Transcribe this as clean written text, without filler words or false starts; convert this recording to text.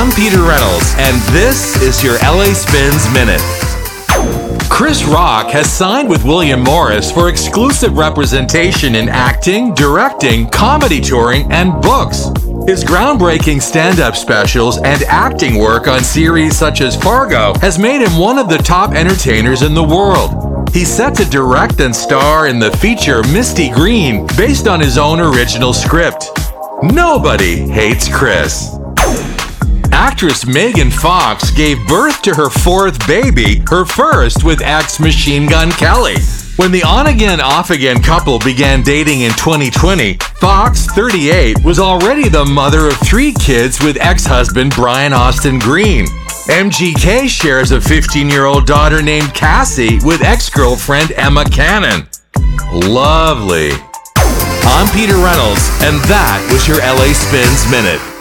I'm Peter Reynolds, and this is your LA Spins Minute. Chris Rock has signed with William Morris for exclusive representation in acting, directing, comedy touring, and books. His groundbreaking stand-up specials and acting work on series such as Fargo has made him one of the top entertainers in the world. He's set to direct and star in the feature Misty Green, based on his own original script. Nobody hates Chris. Actress Megan Fox gave birth to her fourth baby, her first with ex-Machine Gun Kelly. When the on-again, off-again couple began dating in 2020, Fox, 38, was already the mother of 3 kids with ex-husband Brian Austin Green. MGK shares a 15-year-old daughter named Cassie with ex-girlfriend Emma Cannon. Lovely. I'm Peter Reynolds, and that was your LA Spins Minute.